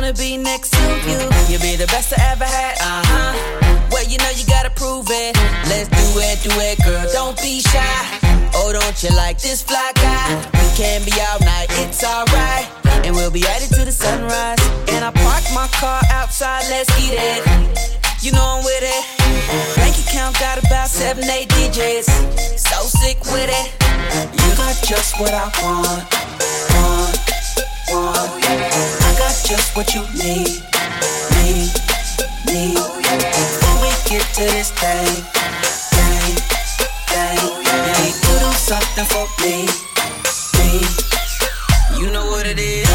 wanna be next to you. You'll be the best I ever had, well, you know you gotta prove it. Let's do it, girl, don't be shy. Oh, don't you like this fly guy? We can be all night, it's alright. And we'll be at it till the sunrise. And I parked my car outside, let's get it. You know I'm with it. Bank account got about 7, 8 digits. So sick with it. You got just what I want. I got just what you need. Before we get to this thing, you need to do something for me. You know what it is.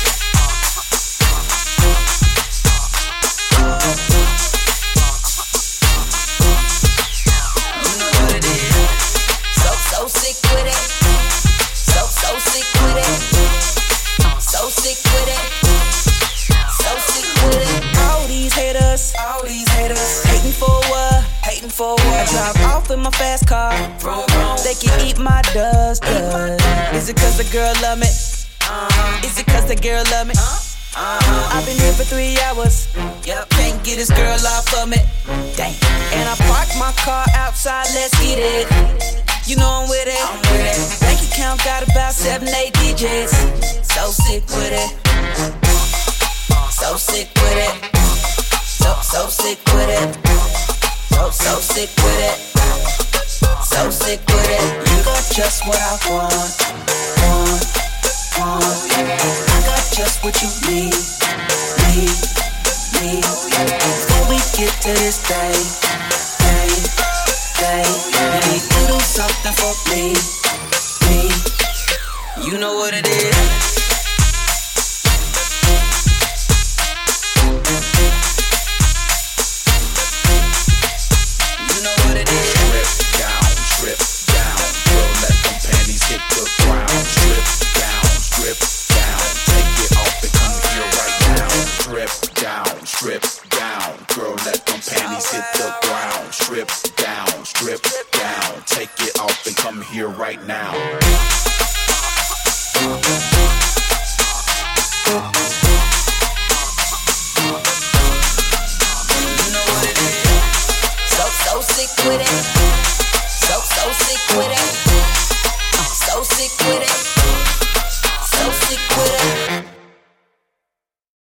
You know what it is. So sick with it. So sick with it. So sick with it. So sick with it. All these haters, hating for what? I drive off in my fast car. They can eat my dust. Is it cause the girl love me? Is it cause the girl love me? I've been here for 3 hours. Can't get this girl off of me. Dang. And I parked my car outside, let's get it. You know I'm with it. Bank account got about 7, 8 digits. So sick with it. So sick with it. So sick with it. So sick with it. So sick with it. You got just what I want. I got just what you need. Before we get to this thing, you need to do something for me. You know what it is. Strip down, girl, let them panties hit the ground. Strip down, take it off and come here right now. You know what it is. So sick with it.